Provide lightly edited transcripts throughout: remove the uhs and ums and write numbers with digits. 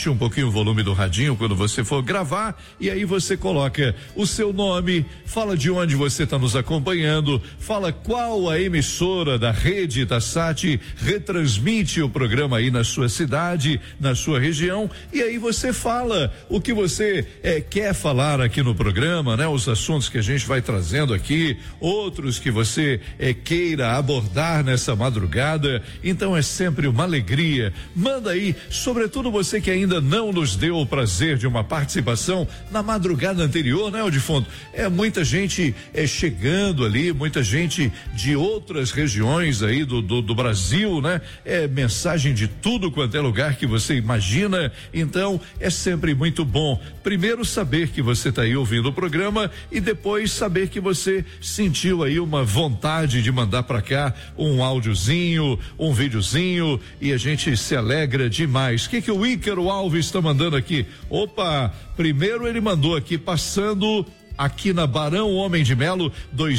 um pouquinho o volume do radinho quando você for gravar, e aí você coloca o seu nome, fala de onde você está nos acompanhando, fala qual a emissora da rede Itasat retransmite o programa aí na sua cidade, na sua região, e aí você fala o que você quer falar aqui no programa, né? Os assuntos que a gente vai trazendo aqui, outros que você queira abordar nessa madrugada. Então é sempre uma alegria. Manda aí, sobretudo você que ainda não nos deu o prazer de uma participação na madrugada anterior, né, Odifonto? Muita gente chegando ali, muita gente de outras regiões aí do Brasil, né? Mensagem de tudo quanto é lugar que você imagina. Então é sempre muito bom primeiro saber que você está aí ouvindo o programa e depois saber que você sentiu aí uma vontade de mandar para cá um áudiozinho, um videozinho, e a gente se alegra demais. O que o Ícaro Alves está mandando aqui? Opa, primeiro ele mandou aqui, passando aqui na Barão Homem de Melo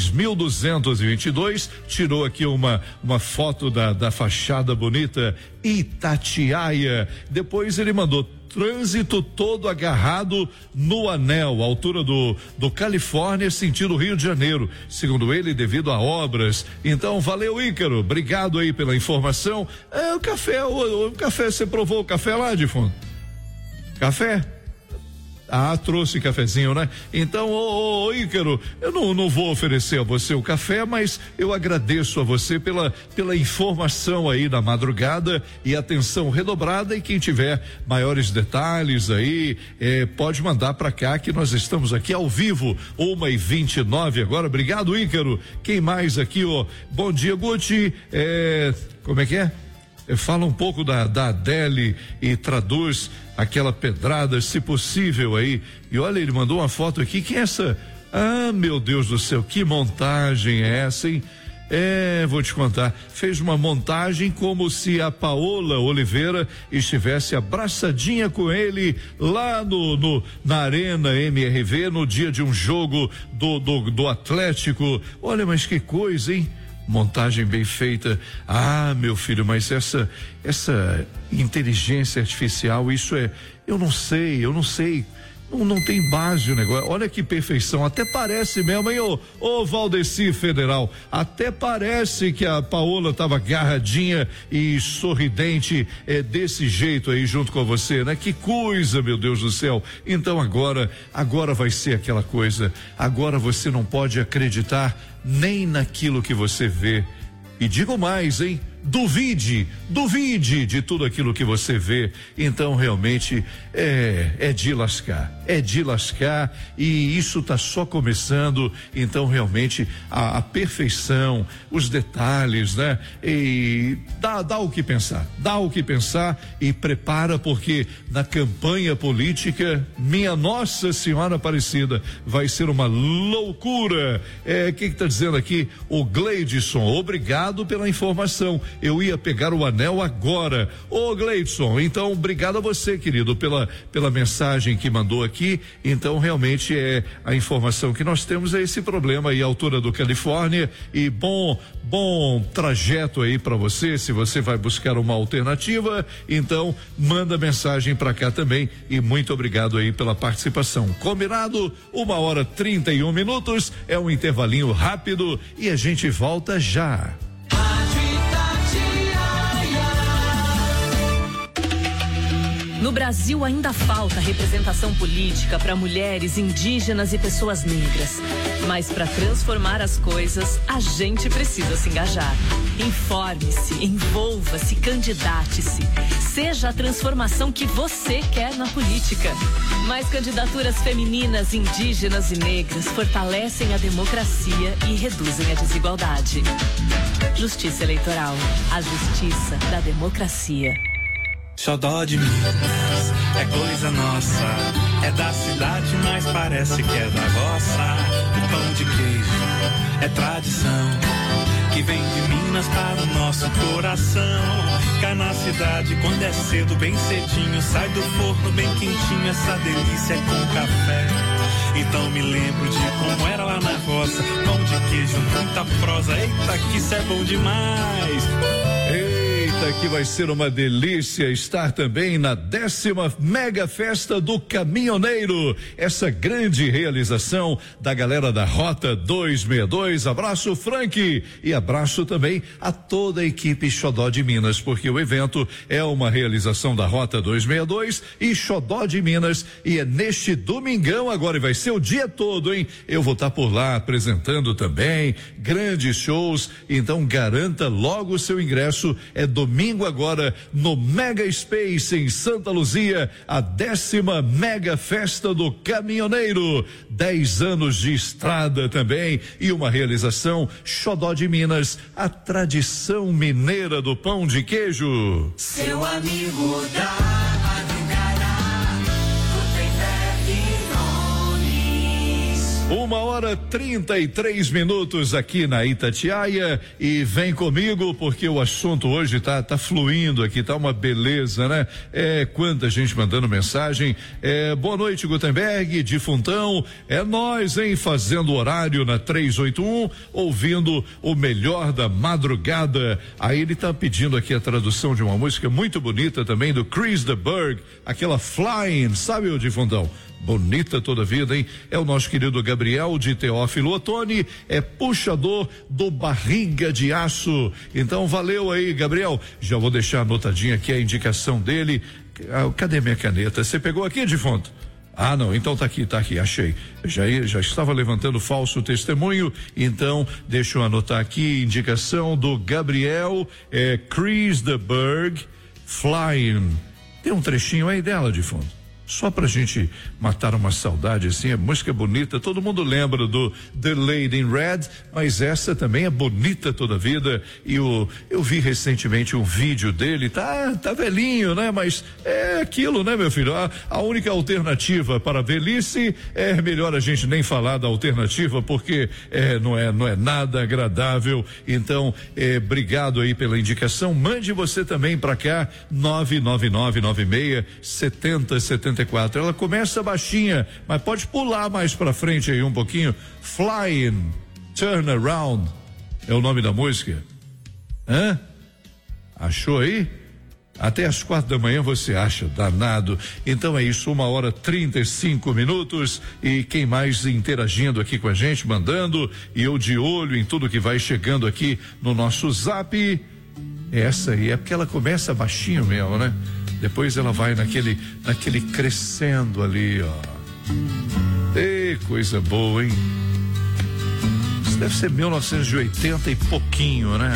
2222, tirou aqui uma foto da fachada bonita Itatiaia. Depois ele mandou trânsito todo agarrado no anel, altura do Califórnia, sentido Rio de Janeiro, segundo ele, devido a obras. Então, valeu, Ícaro, obrigado aí pela informação. O café, você provou o café lá, de fundo? Café? Trouxe cafezinho, né? Então, ô Ícaro, eu não vou oferecer a você o café, mas eu agradeço a você pela informação aí na madrugada e atenção redobrada, e quem tiver maiores detalhes aí, pode mandar para cá que nós estamos aqui ao vivo, 1h29 agora. Obrigado, Ícaro. Quem mais aqui, ó? Bom dia, Guti. Como é que é? Fala um pouco da Adele e traduz aquela pedrada, se possível aí. E olha, ele mandou uma foto aqui. Quem é essa? Meu Deus do céu, que montagem é essa, hein? Vou te contar. Fez uma montagem como se a Paola Oliveira estivesse abraçadinha com ele lá na Arena MRV no dia de um jogo do Atlético. Olha, mas que coisa, hein? Montagem bem feita. Meu filho, mas essa inteligência artificial, isso eu não sei, não tem base o negócio. Olha que perfeição, até parece mesmo, hein, ô Valdeci Federal, até parece que a Paola estava agarradinha e sorridente desse jeito aí junto com você, né? Que coisa, meu Deus do céu. Então agora vai ser aquela coisa, agora você não pode acreditar nem naquilo que você vê. E digo mais, hein? Duvide de tudo aquilo que você vê. Então realmente é de lascar, e isso tá só começando. Então realmente a perfeição, os detalhes, né? E dá o que pensar, e prepara, porque na campanha política, minha Nossa Senhora Aparecida, vai ser uma loucura. Quem que tá dizendo aqui? O Gleidson, obrigado pela informação. Eu ia pegar o anel agora. Ô Gleidson, então obrigado a você, querido, pela mensagem que mandou aqui. Então realmente a informação que nós temos esse problema aí, altura do Califórnia, e bom trajeto aí para você. Se você vai buscar uma alternativa, então manda mensagem para cá também, e muito obrigado aí pela participação. Combinado? 1h31, é um intervalinho rápido e a gente volta já. No Brasil ainda falta representação política para mulheres, indígenas e pessoas negras. Mas para transformar as coisas, a gente precisa se engajar. Informe-se, envolva-se, candidate-se. Seja a transformação que você quer na política. Mais candidaturas femininas, indígenas e negras fortalecem a democracia e reduzem a desigualdade. Justiça Eleitoral, a justiça da democracia. Xodó de Minas, é coisa nossa, é da cidade, mas parece que é da roça. O pão de queijo é tradição, que vem de Minas para o nosso coração. Cá na cidade, quando é cedo, bem cedinho, sai do forno bem quentinho, essa delícia é com café. Então me lembro de como era lá na roça, pão de queijo, muita prosa, eita que isso é bom demais. Eita, que vai ser uma delícia estar também na 10ª Mega Festa do Caminhoneiro. Essa grande realização da galera da Rota 262. Abraço, Frank, e abraço também a toda a equipe Xodó de Minas, porque o evento é uma realização da Rota 262 e Xodó de Minas, e é neste domingão agora, e vai ser o dia todo, hein? Eu vou estar por lá apresentando também grandes shows, então garanta logo o seu ingresso. É domingo agora no Mega Space em Santa Luzia, a 10ª Mega Festa do Caminhoneiro. 10 anos de estrada também e uma realização Xodó de Minas, a tradição mineira do pão de queijo. Seu amigo da madrugada, Gutenberg Nunes. 1h33 aqui na Itatiaia, e vem comigo porque o assunto hoje tá fluindo aqui, tá uma beleza, né? Quanta gente mandando mensagem. Boa noite, Gutenberg, de Funtão. É nós, hein? Fazendo horário na 381, ouvindo o melhor da madrugada. Aí ele tá pedindo aqui a tradução de uma música muito bonita também do Chris de Burgh, aquela Flying, sabe, o de Funtão? Bonita toda a vida, hein? É o nosso querido Gabriel de Teófilo Otoni, é puxador do Barriga de Aço. Então valeu aí, Gabriel. Já vou deixar anotadinha aqui a indicação dele. Cadê minha caneta? Você pegou aqui, defunto? Ah, não, então tá aqui, achei. Já estava levantando falso testemunho, então deixa eu anotar aqui, indicação do Gabriel, Chris de Burgh, Flying. Tem um trechinho aí dela, defunto? Só pra gente matar uma saudade, assim, a música é bonita, todo mundo lembra do The Lady in Red, mas essa também é bonita toda a vida. E eu vi recentemente um vídeo dele, tá velhinho, né? Mas é aquilo, né, meu filho? A única alternativa para a velhice é melhor a gente nem falar da alternativa, porque não é nada agradável. Então, obrigado aí pela indicação. Mande você também pra cá, 999967074. Ela começa baixinha, mas pode pular mais pra frente aí um pouquinho. Flying, Turn Around é o nome da música. Achou aí? Até às 4h você acha, danado. Então é isso, 1h35. E quem mais interagindo aqui com a gente, mandando, e eu de olho em tudo que vai chegando aqui no nosso zap. Essa aí é porque ela começa baixinho mesmo, né? Depois ela vai naquele crescendo ali, ó. Coisa boa, hein? Isso deve ser 1980 e pouquinho, né?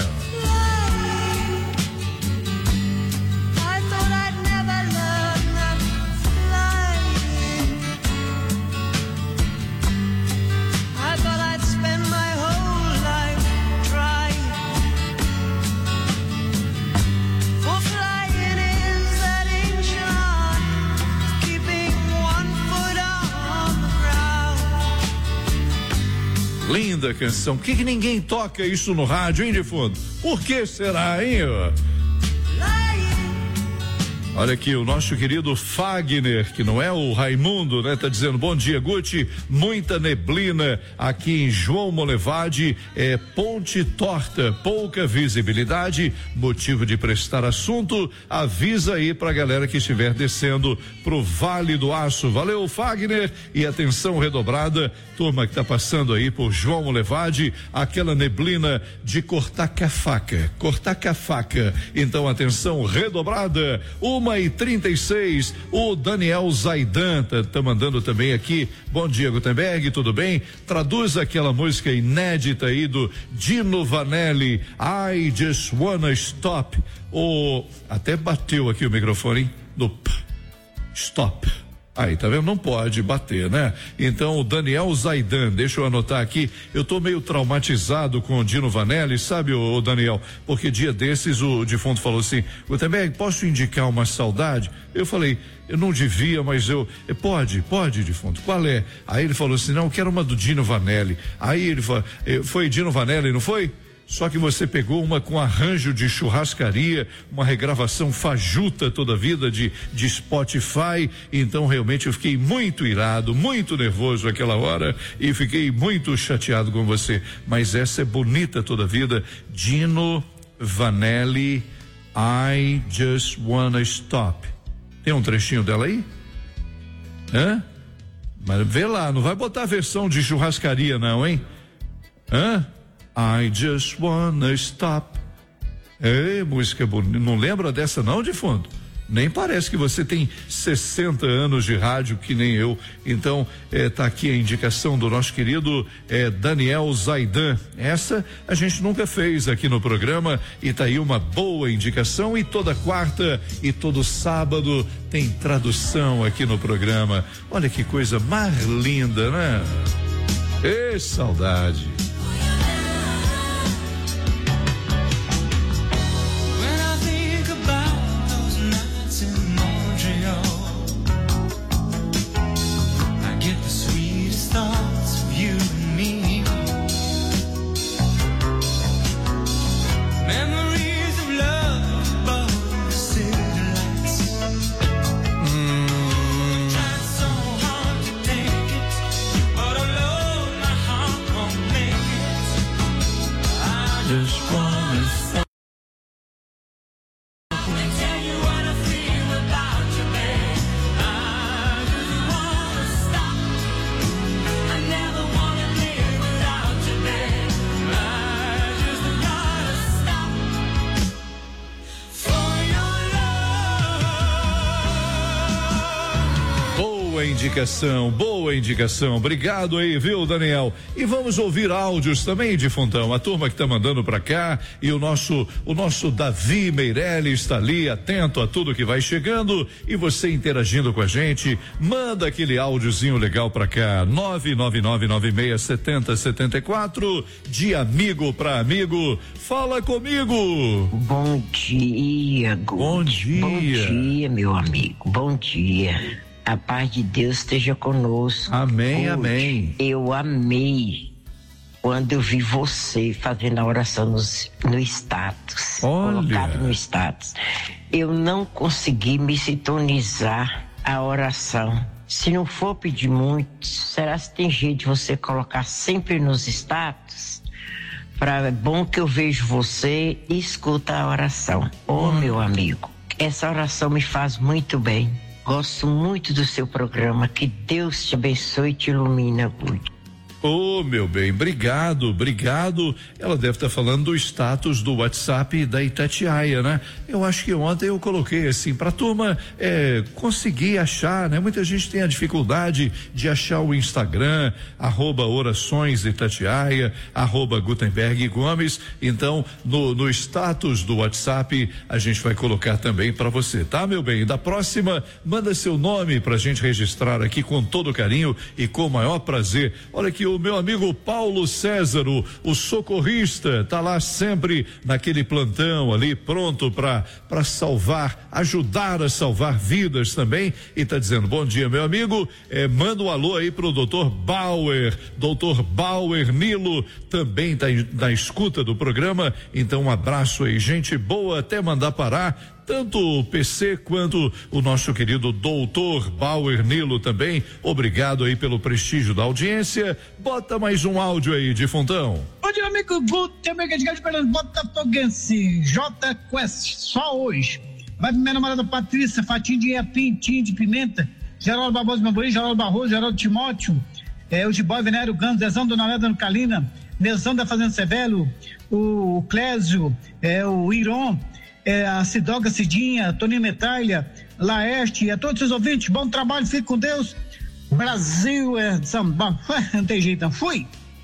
Linda canção. Por que ninguém toca isso no rádio, hein, de fundo? Por que será, hein? Olha aqui, o nosso querido Fagner, que não é o Raimundo, né? Tá dizendo, bom dia, Guti, muita neblina aqui em João Molevade, ponte torta, pouca visibilidade, motivo de prestar assunto, avisa aí pra galera que estiver descendo pro Vale do Aço. Valeu, Fagner, e atenção redobrada, turma que tá passando aí por João Molevade, aquela neblina de cortar com a faca, então atenção redobrada, 1h36, o Daniel Zaidan tá mandando também aqui, bom dia, Gutenberg, tudo bem? Traduz aquela música inédita aí do Dino Vanelli, I Just Wanna Stop. Até bateu aqui o microfone, hein? Do stop. Aí, tá vendo? Não pode bater, né? Então, o Daniel Zaidan, deixa eu anotar aqui, eu tô meio traumatizado com o Dino Vanelli, sabe, o Daniel? Porque dia desses o defunto falou assim, Gutenberg, posso indicar uma saudade? Eu falei, eu não devia, mas pode, defunto, qual é? Aí ele falou assim, não, eu quero uma do Dino Vanelli. Aí ele falou, foi Dino Vanelli, não foi? Só que você pegou uma com arranjo de churrascaria, uma regravação fajuta toda a vida de Spotify, então realmente eu fiquei muito irado, muito nervoso aquela hora e fiquei muito chateado com você, mas essa é bonita toda a vida, Dino Vanelli, I Just Wanna Stop. Tem um trechinho dela aí? Hã? Mas vê lá, não vai botar a versão de churrascaria não, hein? Hã? I Just Wanna Stop. Ei, música bonita. Não lembra dessa não, de fundo? Nem parece que você tem 60 anos de rádio que nem eu. Então, tá aqui a indicação do nosso querido Daniel Zaidan. Essa a gente nunca fez aqui no programa e tá aí uma boa indicação. E toda quarta e todo sábado tem tradução aqui no programa. Olha que coisa mais linda, né? Ê, saudade. Boa indicação, obrigado aí, viu, Daniel? E vamos ouvir áudios também, Difuntão, a turma que tá mandando pra cá, e o nosso Davi Meirelles está ali, atento a tudo que vai chegando, e você interagindo com a gente, manda aquele áudiozinho legal pra cá, 999967074, de amigo pra amigo, fala comigo. Bom dia, Gude. Bom dia. Bom dia, meu amigo, bom dia. A paz de Deus esteja conosco. Amém, Gude, amém. Eu amei quando eu vi você fazendo a oração no status. Olha. Colocado no status. Eu não consegui me sintonizar a oração. Se não for pedir muito, será que tem jeito de você colocar sempre nos status? É bom que eu vejo você e escuta a oração. Meu amigo, essa oração me faz muito bem. Gosto muito do seu programa. Que Deus te abençoe e te ilumina, Gude. Ô, meu bem, obrigado. Ela deve estar falando do status do WhatsApp da Itatiaia, né? Eu acho que ontem eu coloquei assim pra turma conseguir achar, né? Muita gente tem a dificuldade de achar o Instagram, @orações Itatiaia, @Gutenberg Gomes. Então, no status do WhatsApp, a gente vai colocar também pra você, tá, meu bem? Da próxima, manda seu nome pra gente registrar aqui com todo carinho e com o maior prazer. Olha aqui, o meu amigo Paulo César, o socorrista, tá lá sempre naquele plantão ali, pronto para salvar, ajudar a salvar vidas também, e tá dizendo: bom dia, meu amigo, manda um alô aí pro doutor Bauer Nilo, também tá na escuta do programa, então um abraço aí, gente boa, até mandar parar. Tanto o PC quanto o nosso querido doutor Bauer Nilo também. Obrigado aí pelo prestígio da audiência. Bota mais um áudio aí, Difuntão. Bom dia, amigo Guto, amigo de Fernando Botafoguense, J Quest, só hoje. Vai pra minha namorada Patrícia, fatinho de Iapim, tinha de pimenta, Geraldo Barbosa Mamborim, Geraldo Barroso, Geraldo Timóteo, o Gibói Venério Gans, Dezão Dona Leda no Calina, Nezão da Fazenda Severo, o Clésio, o Iron, a Cidoga Cidinha, Toninho Metalha, Laerte, a todos os ouvintes, bom trabalho, fique com Deus. Brasil é samba, não tem jeito, não. Fui.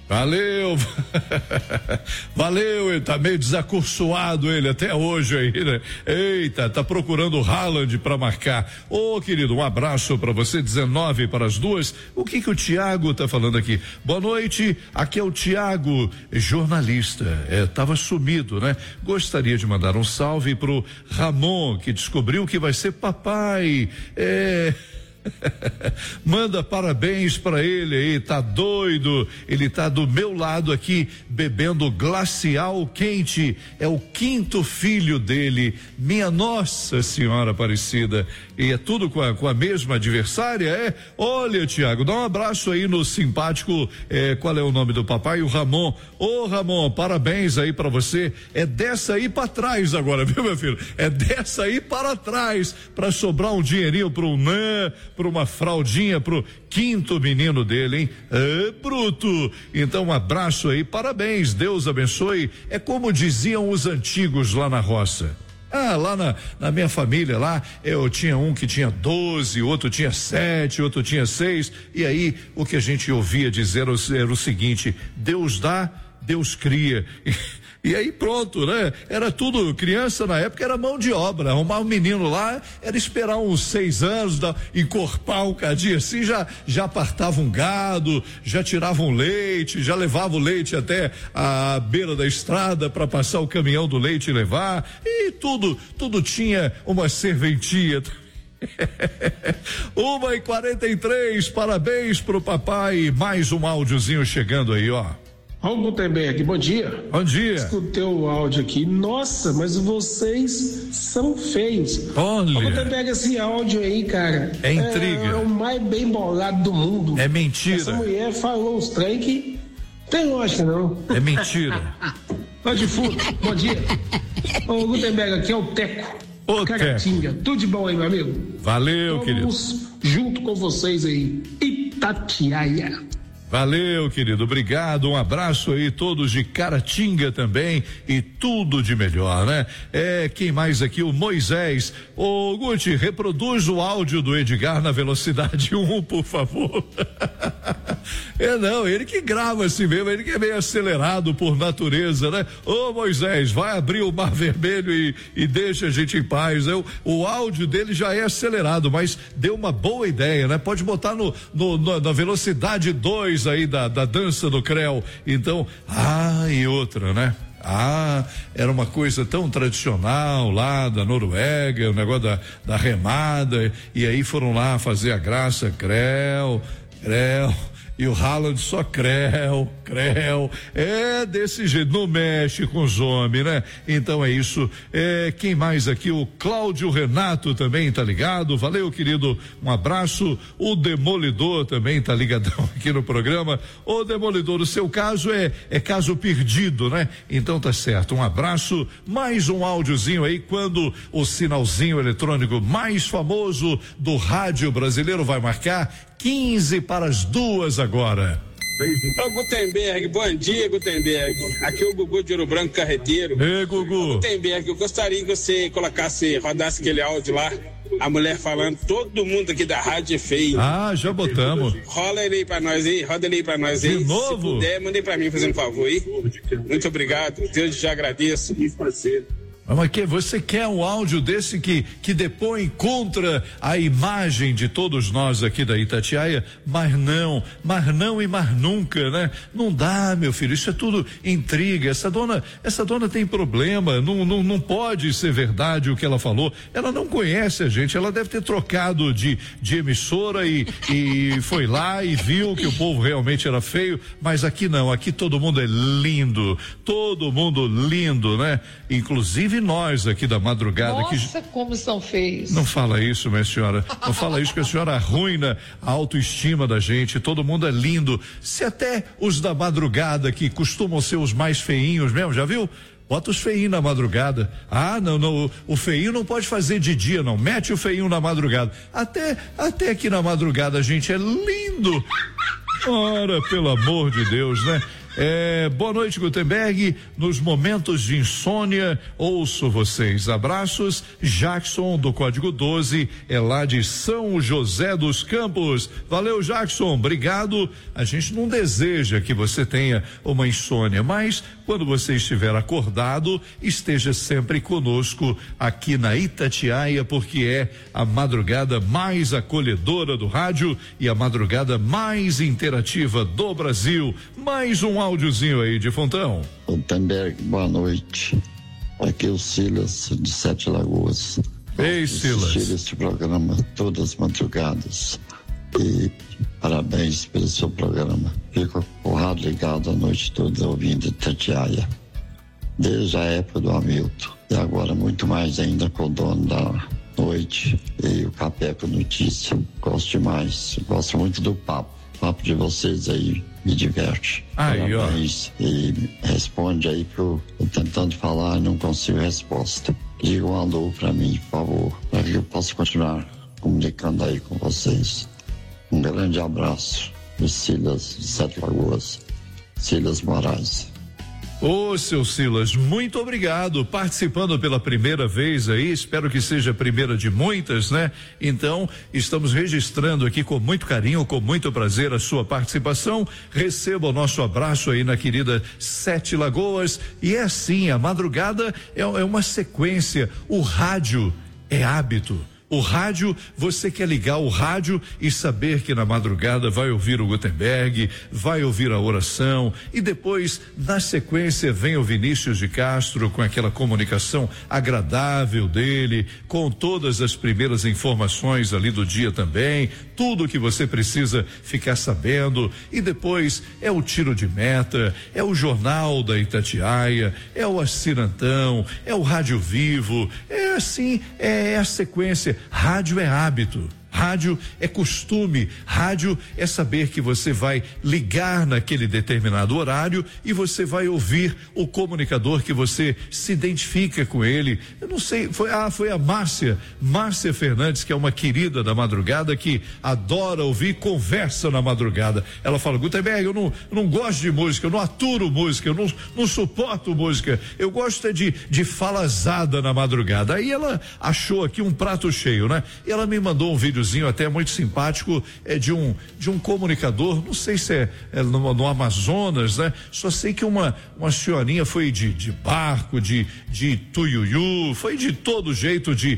Valeu, ele tá meio desacursoado ele até hoje aí, né? Eita, tá procurando o Haaland pra marcar. Ô, querido, um abraço pra você, 19:02. O que o Tiago tá falando aqui? Boa noite, aqui é o Tiago, jornalista, tava sumido, né? Gostaria de mandar um salve pro Ramon, que descobriu que vai ser papai, Manda parabéns pra ele aí, tá doido, ele tá do meu lado aqui bebendo glacial quente, é o 5º filho dele, minha Nossa Senhora Aparecida, e é tudo com a mesma adversária, é? Olha, Tiago, dá um abraço aí no simpático, qual é o nome do papai? O Ramon. Ô Ramon, parabéns aí pra você, é dessa aí pra trás agora, viu, meu filho? É dessa aí para trás, pra sobrar um dinheirinho pro NAN, pra uma fraldinha pro 5º menino dele, hein? Bruto! Então, um abraço aí, parabéns, Deus abençoe. É como diziam os antigos lá na roça. Lá na minha família lá, eu tinha um que tinha 12, outro tinha 7, outro tinha 6, e aí o que a gente ouvia dizer era o seguinte: Deus dá, Deus cria. E aí pronto, né? Era tudo, criança na época era mão de obra, arrumar um menino lá, era esperar uns 6 anos, encorpar um cadinho assim, já apartava um gado, já tirava um leite, já levava o leite até a beira da estrada para passar o caminhão do leite e levar, e tudo tinha uma serventia. 1h43, parabéns pro papai, mais um áudiozinho chegando aí, ó. Ó, Gutenberg, bom dia. Bom dia. Escutei o áudio aqui. Nossa, mas vocês são feios. Olha. Ó, Gutenberg, esse áudio aí, cara. É intriga. É o mais bem bolado do mundo. É mentira. Essa mulher falou uns trem que tem lógica, não. É mentira. Ó, de fundo, bom dia. Ô, Gutenberg, aqui é o Teco. Ô, Caratinga. Tudo de bom aí, meu amigo? Valeu, querido. Estamos junto com vocês aí. Itatiaia. Valeu, querido, obrigado, um abraço aí, todos de Caratinga também, e tudo de melhor, né? Quem mais aqui? O Moisés. Ô, Guti, reproduz o áudio do Edgar na velocidade 1, por favor. Não, ele que grava assim mesmo, ele que é meio acelerado por natureza, né? Ô, Moisés, vai abrir o Mar Vermelho e deixa a gente em paz. O áudio dele já é acelerado, mas deu uma boa ideia, né? Pode botar na velocidade 2 aí da dança do Creu. Então, e outra, né? Era uma coisa tão tradicional lá da Noruega, o negócio da remada, e aí foram lá fazer a graça, Creu, e o Haaland só creu, é desse jeito, não mexe com os homens, né? Então é isso, quem mais aqui? O Cláudio Renato também tá ligado, valeu, querido, um abraço. O Demolidor também tá ligadão aqui no programa. O Demolidor, o seu caso é caso perdido, né? Então tá certo, um abraço, mais um áudiozinho aí, quando o sinalzinho eletrônico mais famoso do rádio brasileiro vai marcar 1:15 agora. Ô, Gutenberg, bom dia, Gutenberg. Aqui é o Gugu de Ouro Branco, carreteiro. Ei, Gugu. Gutenberg, eu gostaria que você rodasse aquele áudio lá, a mulher falando, todo mundo aqui da rádio é feio. Já botamos. Roda ele aí pra nós aí. De novo? Se puder, mande pra mim, fazendo um favor aí. Muito obrigado, Deus te agradeço. Mas que você quer um áudio desse que depõe contra a imagem de todos nós aqui da Itatiaia? Mas não e mais nunca, né? Não dá, meu filho, isso é tudo intriga. Essa dona tem problema, não pode ser verdade o que ela falou. Ela não conhece a gente, ela deve ter trocado de emissora e foi lá e viu que o povo realmente era feio, mas aqui não, aqui todo mundo é lindo, né? Inclusive nós aqui da madrugada. Nossa, como são feios. Não fala isso, minha senhora. Não fala isso, que a senhora arruina a autoestima da gente. Todo mundo é lindo. Se até os da madrugada, que costumam ser os mais feinhos mesmo, já viu? Bota os feinhos na madrugada. Não, o feinho não pode fazer de dia, não. Mete o feinho na madrugada. Até aqui na madrugada a gente é lindo. Ora, pelo amor de Deus, né? Boa noite, Gutenberg. Nos momentos de insônia, ouço vocês. Abraços, Jackson do Código 12, é lá de São José dos Campos. Valeu, Jackson, obrigado. A gente não deseja que você tenha uma insônia, mas quando você estiver acordado, esteja sempre conosco aqui na Itatiaia, porque é a madrugada mais acolhedora do rádio e a madrugada mais interativa do Brasil. Mais um áudiozinho aí de Fontão. Gutenberg, boa noite. Aqui é o Silas de Sete Lagoas. Ei, Silas. Assistir este programa todas as madrugadas. E parabéns pelo seu programa. Fico com o rádio ligado a noite toda ouvindo Itatiaia. Desde a época do Hamilton. E agora muito mais ainda com o dono da noite e o Café com Notícia. Gosto demais. Gosto muito do papo. O papo de vocês aí me diverte. Aí, parabéns. E responde aí que eu tô tentando falar e não consigo resposta. Diga um alô pra mim, por favor, para que eu possa continuar comunicando aí com vocês. Um grande abraço do Silas de Sete Lagoas, Silas Moraes. Ô, seu Silas, muito obrigado, participando pela primeira vez aí, espero que seja a primeira de muitas, né? Então, estamos registrando aqui com muito carinho, com muito prazer a sua participação, receba o nosso abraço aí na querida Sete Lagoas, e é assim, a madrugada é uma sequência, o rádio é hábito. O rádio, você quer ligar o rádio e saber que na madrugada vai ouvir o Gutenberg, vai ouvir a oração e depois, na sequência, vem o Vinícius de Castro com aquela comunicação agradável dele, com todas as primeiras informações ali do dia também, tudo que você precisa ficar sabendo, e depois é o tiro de meta, é o jornal da Itatiaia, é o Acirantão, é o Rádio Vivo, é assim, é a sequência. Rádio é hábito, rádio é costume, rádio é saber que você vai ligar naquele determinado horário e você vai ouvir o comunicador que você se identifica com ele. Eu não sei, foi a Márcia Fernandes, que é uma querida da madrugada, que adora ouvir conversa na madrugada. Ela fala: Gutenberg, eu não gosto de música, eu não aturo música, eu não suporto música, eu gosto de falazada na madrugada. Aí ela achou aqui um prato cheio, né? E ela me mandou um videozinho até muito simpático, de um comunicador, não sei se é no Amazonas, né? Só sei que uma senhorinha foi de barco, de tuiuiu, foi de todo jeito, de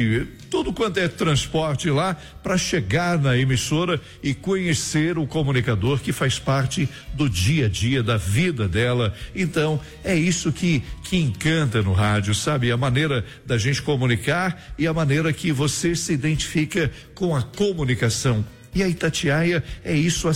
tudo quanto é transporte lá, para chegar na emissora e conhecer o comunicador que faz parte do dia a dia da vida dela. Então, é isso que encanta no rádio, sabe? A maneira da gente comunicar e a maneira que você se identifica com a comunicação. E a Itatiaia é isso há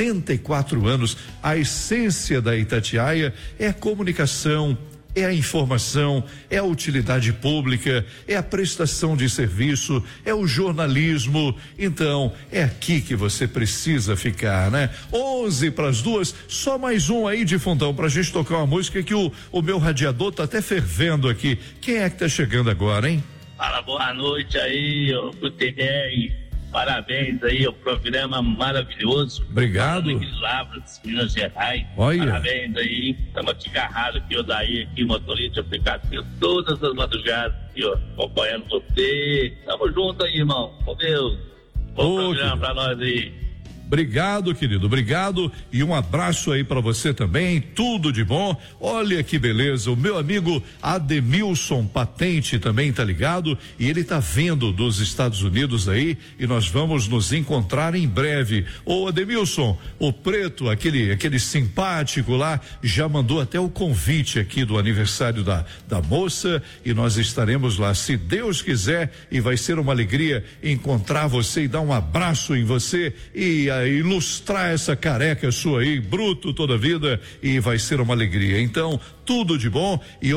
74 anos. A essência da Itatiaia é a comunicação, é a informação, é a utilidade pública, é a prestação de serviço, é o jornalismo. Então, é aqui que você precisa ficar, né? 11:50, só mais um aí de fundão pra gente tocar uma música que o meu radiador tá até fervendo aqui. Quem é que tá chegando agora, hein? Fala, boa noite aí, Gutenberg. Parabéns aí, o programa maravilhoso. Obrigado. Lavras, Minas Gerais. Olha. Parabéns aí. Estamos aqui agarrados aqui, o Daí aqui, motorista aplicativo, todas as madrugadas aqui, ó, acompanhando você. Tamo junto aí, irmão. Com Deus. Bom programa pra nós aí. Obrigado, querido, obrigado, e um abraço aí para você também, tudo de bom. Olha que beleza, o meu amigo Ademilson Patente também tá ligado, e ele tá vindo dos Estados Unidos aí, e nós vamos nos encontrar em breve. Ô Ademilson, o Preto, aquele simpático lá, já mandou até o convite aqui do aniversário da moça, e nós estaremos lá, se Deus quiser, e vai ser uma alegria encontrar você e dar um abraço em você e ilustrar essa careca sua aí, bruto toda a vida, e vai ser uma alegria. Então, tudo de bom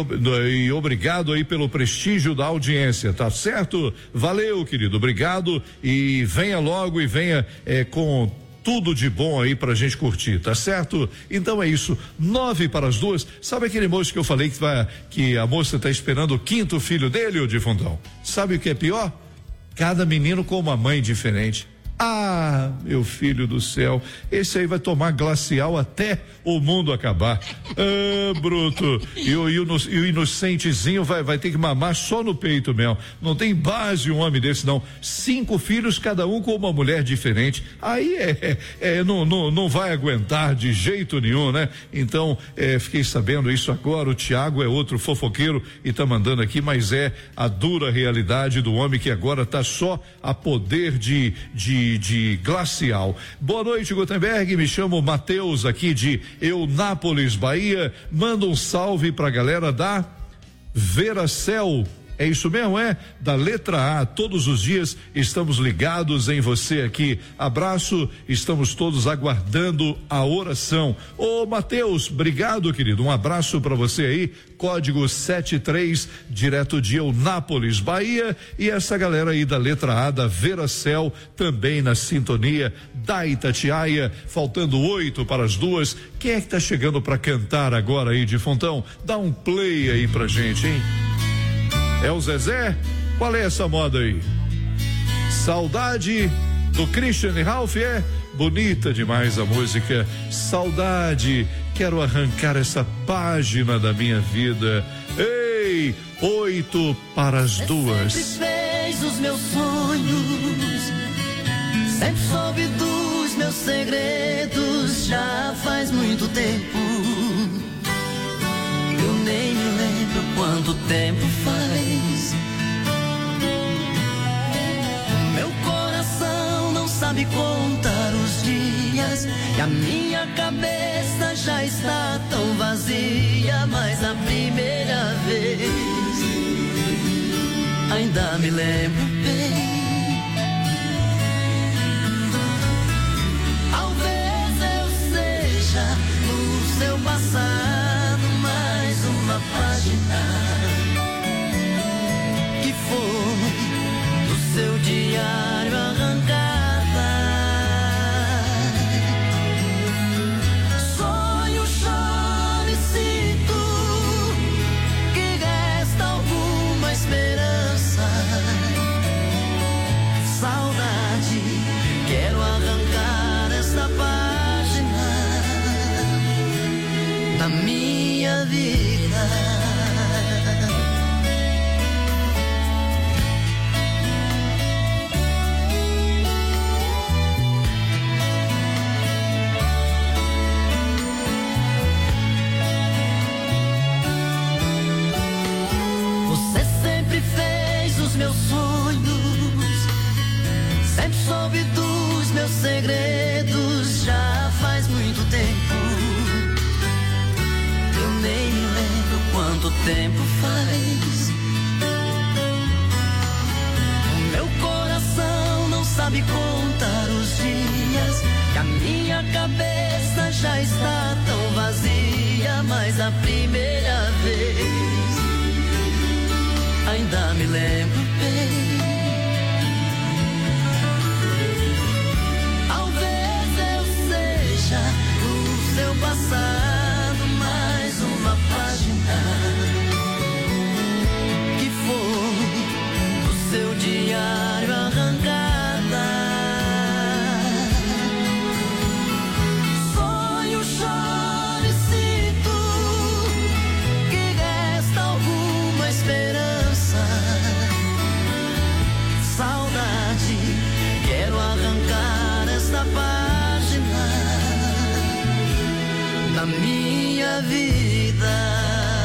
e obrigado aí pelo prestígio da audiência, tá certo? Valeu, querido, obrigado, e venha logo e venha com tudo de bom aí pra gente curtir, tá certo? Então é isso, 1:50. Sabe aquele moço que eu falei que a moça tá esperando o 5º filho dele, ô Difundão? Sabe o que é pior? Cada menino com uma mãe diferente. Ah, meu filho do céu, esse aí vai tomar glacial até o mundo acabar. Ah, bruto. E o inocentezinho vai ter que mamar só no peito mesmo. Não tem base um homem desse, não. 5 filhos, cada um com uma mulher diferente. Aí não vai aguentar de jeito nenhum, né? Então, fiquei sabendo isso agora. O Tiago é outro fofoqueiro e tá mandando aqui, mas é a dura realidade do homem que agora tá só a poder de glacial. Boa noite, Gutenberg, me chamo Matheus aqui de Eunápolis, Bahia, manda um salve pra galera da Veracel É isso mesmo, é? Da letra A, todos os dias estamos ligados em você aqui. Abraço, estamos todos aguardando a oração. Ô Mateus, obrigado, querido. Um abraço para você aí. Código 73, direto de Eunápolis, Bahia. E essa galera aí da letra A, da Veracel, também na sintonia da Itatiaia. Faltando 8 para as 2. Quem é que tá chegando para cantar agora aí de Fontão? Dá um play aí pra gente, hein? É o Zezé? Qual é essa moda aí? Saudade do Christian Ralph, é? Bonita demais a música. Saudade, quero arrancar essa página da minha vida. Ei, 8 para as 2. Sempre fez os meus sonhos, sempre soube dos meus segredos. Já faz muito tempo, eu nem me lembro quanto tempo faz. Meu coração não sabe contar os dias e a minha cabeça já está tão vazia. Mas a primeira vez ainda me lembro bem. Talvez eu seja no seu passado mais uma página que foi do seu diário arrancada. Sonho, choro e sinto que resta alguma esperança. Saudade, quero arrancar esta página da minha vida. Você sempre fez os meus sonhos, sempre soube dos meus segredos. Já faz muito tempo, eu nem me lembro quanto tempo faz. O meu coração não sabe contar os dias e a minha cabeça já está tão vazia. Mas a primeira vez ainda me lembro bem. Talvez eu seja o seu passado mais uma página que foi do seu diário arrancada. Sonho, choro e sinto que resta alguma esperança. Saudade, quero arrancar esta página da minha vida.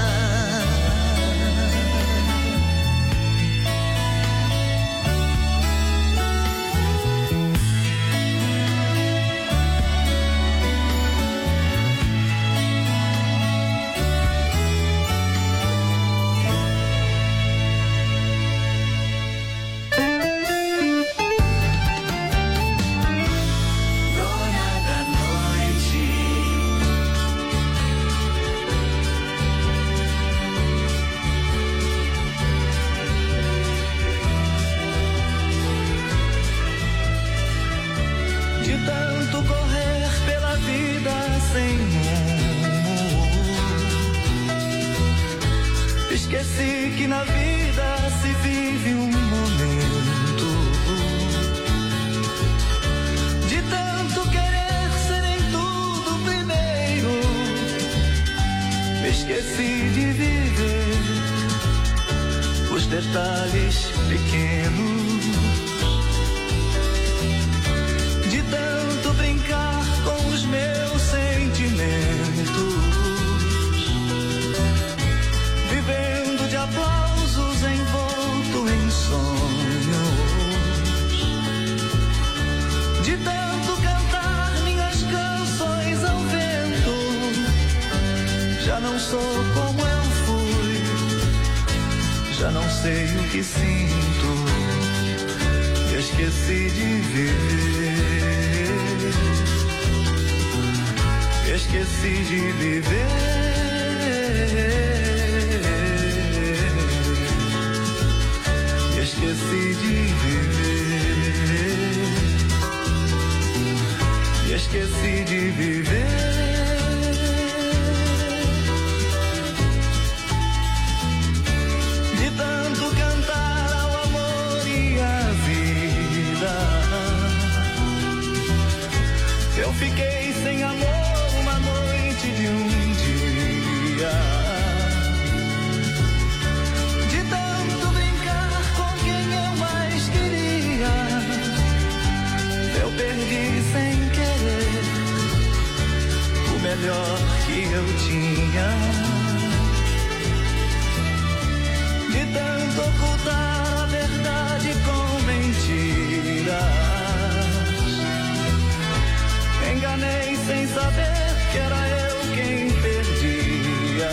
Esqueci que na vida se vive um momento de tanto querer ser em tudo primeiro. Me esqueci de viver os detalhes pequenos, de tanto brincar com os meus sentimentos, vivendo de aplausos envolto em sonhos, de tanto cantar minhas canções ao vento. Já não sou como eu fui, já não sei o que sinto. Esqueci de viver. Esqueci de viver. Esqueci de viver. Esqueci de viver. De tanto cantar ao amor e à vida, eu fiquei sem amor uma noite de um dia. De tanto brincar com quem eu mais queria, eu perdi sem querer o melhor que eu tinha. De tanto ocultar a verdade com mentiras, enganei sem saber que era eu quem perdia.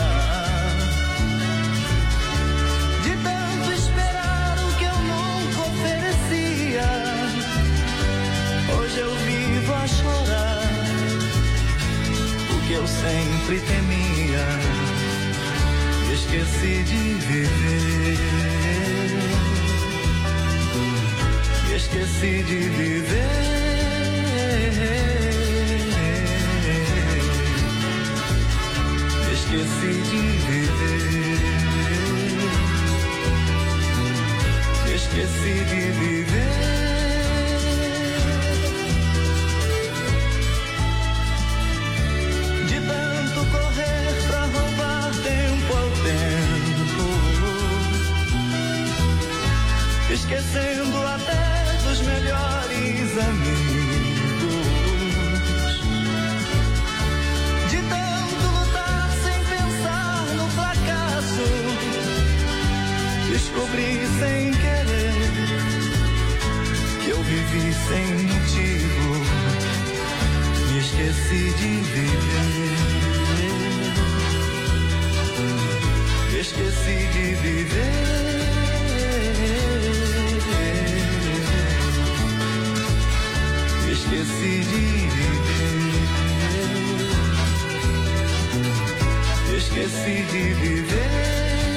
De tanto esperar o que eu nunca oferecia, hoje eu vivo a chorar o que eu sempre temia. Esqueci de viver. Esqueci de viver. Esqueci de viver. Esqueci de viver. De tanto correr pra roubar tempo ao tempo, esquecendo até dos melhores amigos. De tanto lutar sem pensar no fracasso, descobri sem querer que eu vivi sem motivo. Me esqueci de viver. Esqueci de viver. Esqueci de viver. Esqueci de viver.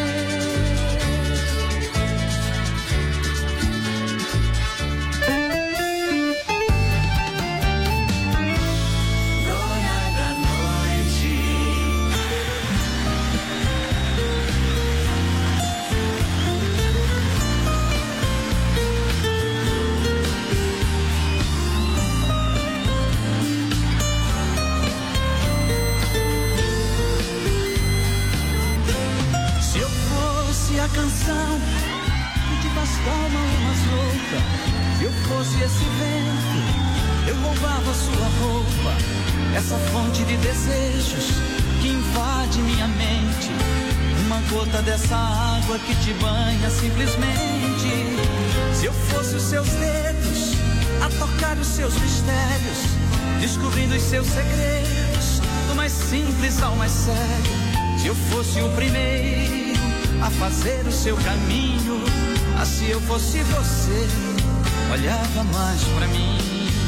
Canção que te faz calma umas loucas. Se eu fosse esse vento, eu roubava sua roupa. Essa fonte de desejos que invade minha mente. Uma gota dessa água que te banha simplesmente. Se eu fosse os seus dedos a tocar os seus mistérios, descobrindo os seus segredos, do mais simples ao mais sério. Se eu fosse o primeiro a fazer o seu caminho, assim eu fosse você, olhava mais pra mim.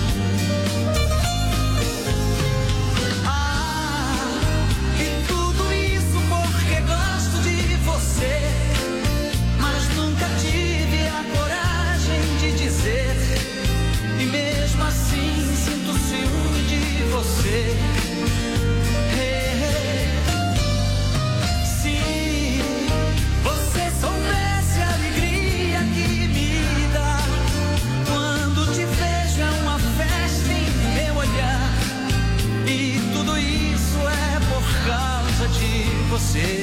E tudo isso porque gosto de você, mas nunca tive a coragem de dizer. E mesmo assim sinto ciúme de você. De você.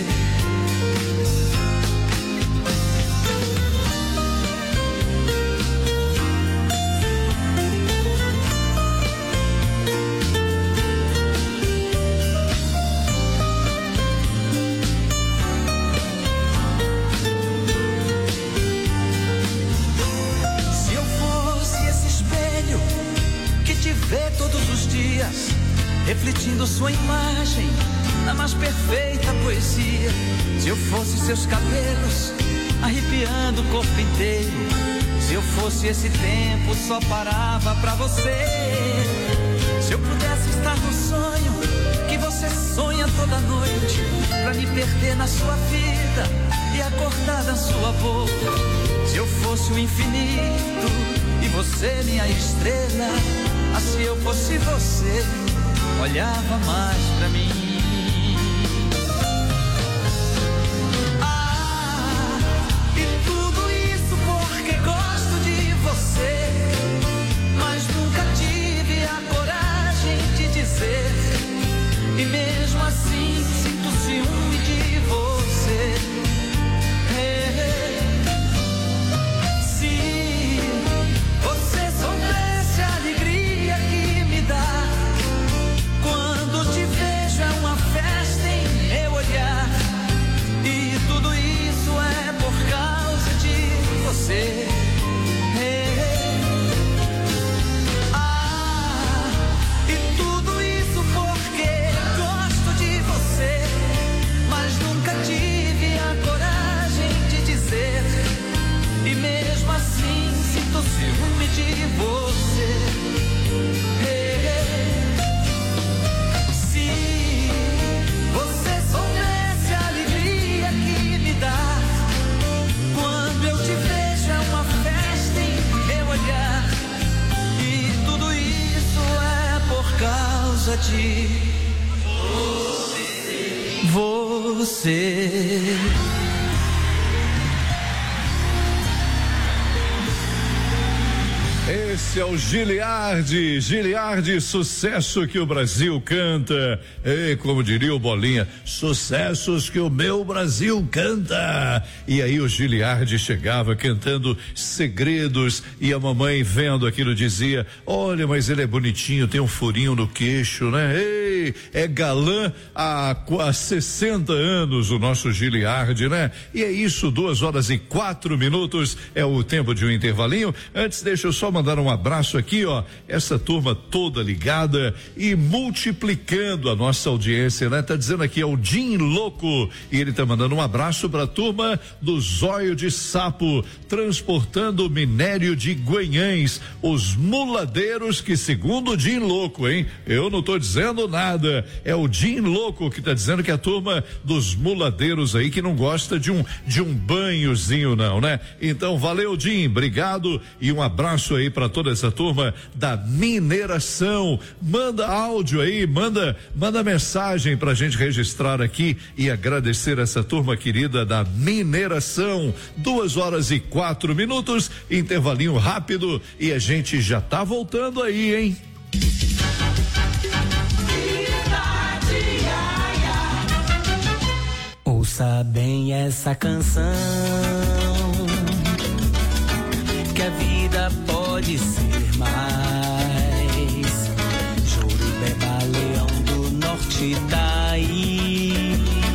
Se eu fosse esse espelho que te vê todos os dias, refletindo sua imagem na mais perfeita poesia. Se eu fosse seus cabelos arrepiando o corpo inteiro. Se eu fosse esse tempo, só parava pra você. Se eu pudesse estar no sonho que você sonha toda noite, pra me perder na sua vida e acordar na sua boca. Se eu fosse o infinito e você minha estrela, se eu fosse você, olhava mais pra mim. E tudo isso porque gosto de você, mas nunca tive a coragem de dizer. E mesmo assim sinto ciúme de você. Se você soubesse a alegria que me dá quando te vejo, é uma festa em meu olhar. E tudo isso é por causa de você. E tudo isso porque gosto de você, mas nunca tive a coragem de dizer. E mesmo assim sinto ciúme de você. Se você soubesse a alegria que me dá quando eu te vejo, é uma festa em meu olhar. E tudo isso é por causa de você. Esse é o Giliardi, sucesso que o Brasil canta. E como diria o Bolinha, sucessos que o meu Brasil canta. E aí o Giliardi chegava cantando Segredos e a mamãe vendo aquilo dizia: olha, mas ele é bonitinho, tem um furinho no queixo, né? Ei, é galã há 60 anos o nosso Giliardi, né? E é isso, 2h04 é o tempo de um intervalinho. Antes, deixa eu só mandar um abraço aqui, ó, essa turma toda ligada e multiplicando a nossa audiência, né? Tá dizendo aqui, é o Jim Louco, e ele tá mandando um abraço pra turma do Zóio de Sapo, transportando minério de Guanhães, os muladeiros que, segundo o Jim Louco, hein? Eu não tô dizendo nada, é o Jim Louco que tá dizendo que a turma dos muladeiros aí que não gosta de um banhozinho não, né? Então, valeu, Jim, obrigado e um abraço aí para toda essa turma da mineração. Manda áudio aí, manda mensagem pra gente registrar aqui e agradecer essa turma querida da mineração. 2h04, intervalinho rápido e a gente já tá voltando aí, hein? Ouça bem essa canção, que a vida pode ser mais. Jurubeba, Leão do Norte tá aí,